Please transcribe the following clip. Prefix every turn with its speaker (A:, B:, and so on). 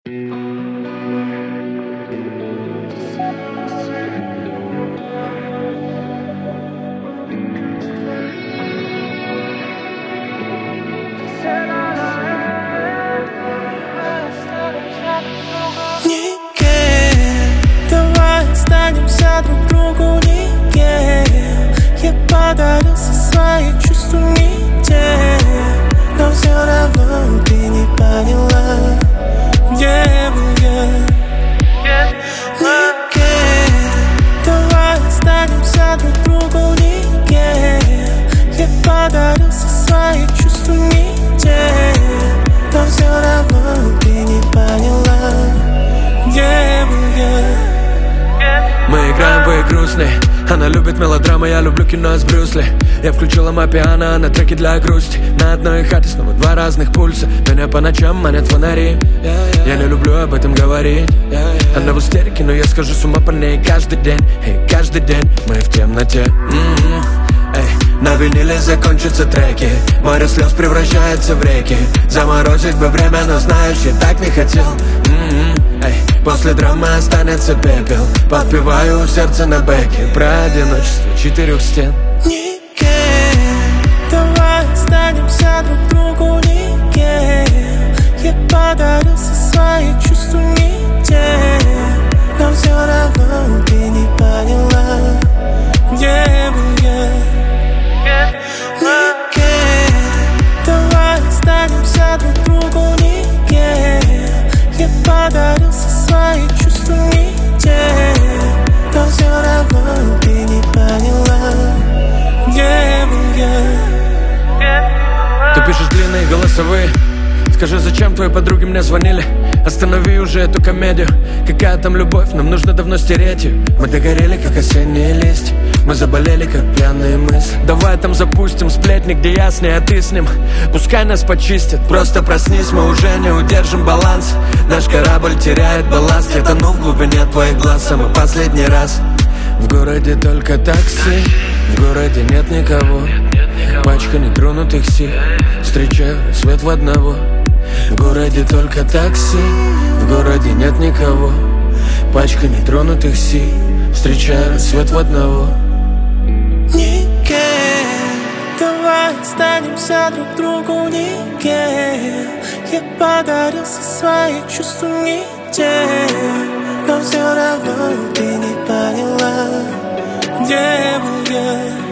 A: Давай останемся друг другу никем. Я подарился свои чувства не те, но все равно ты не поняла, где был я. Никем. Давай останемся друг другу никем. Я подарился свои чувства не те, но все равно ты не поняла, где был я.
B: Мы играем в игру сны. Она любит мелодрамы, я люблю кино с Брюсли. Я включила мапиано на треки для грусти. На одной хате снова два разных пульса. Меня по ночам манят фонари. Я не люблю об этом говорить. Она в истерике, но я схожу с ума по ней каждый день. Каждый день мы в темноте. На виниле закончатся треки. Море слез превращается в реки. Заморозить бы время, но знаешь, я так не хотел. После драмы останется пепел. Подпеваю сердце на бэке про одиночество четырех стен.
A: Никем. Давай останемся друг другу никем. Я подарился свои чувства не те, но все равно ты не поняла, где был я. Никем. Давай останемся друг другу никем. Я подарился свои чувства не те, но все равно ты не поняла, где был я.
B: Ты пишешь длинные голосовые. Скажи, зачем твои подруги мне звонили? Останови уже эту комедию. Какая там любовь, нам нужно давно стереть ее. Мы догорели, как осенние листья. Мы заболели, как пьяные мысли. Давай там запустим сплетни, где я с ней, а ты с ним. Пускай нас почистят, просто проснись. Мы уже не удержим баланс. Наш корабль теряет балласт. Я тону в глубине твоих глаз самый последний раз. В городе только такси, в городе нет никого. Пачка нетронутых сил, встречаю свет в одного. В городе только такси, в городе нет никого. Пачка нетронутых сил, встречаю свет в одного.
A: Никем. Давай останемся друг другу никем. Я подарился свои чувства не те, но все равно ты не поняла, где был я.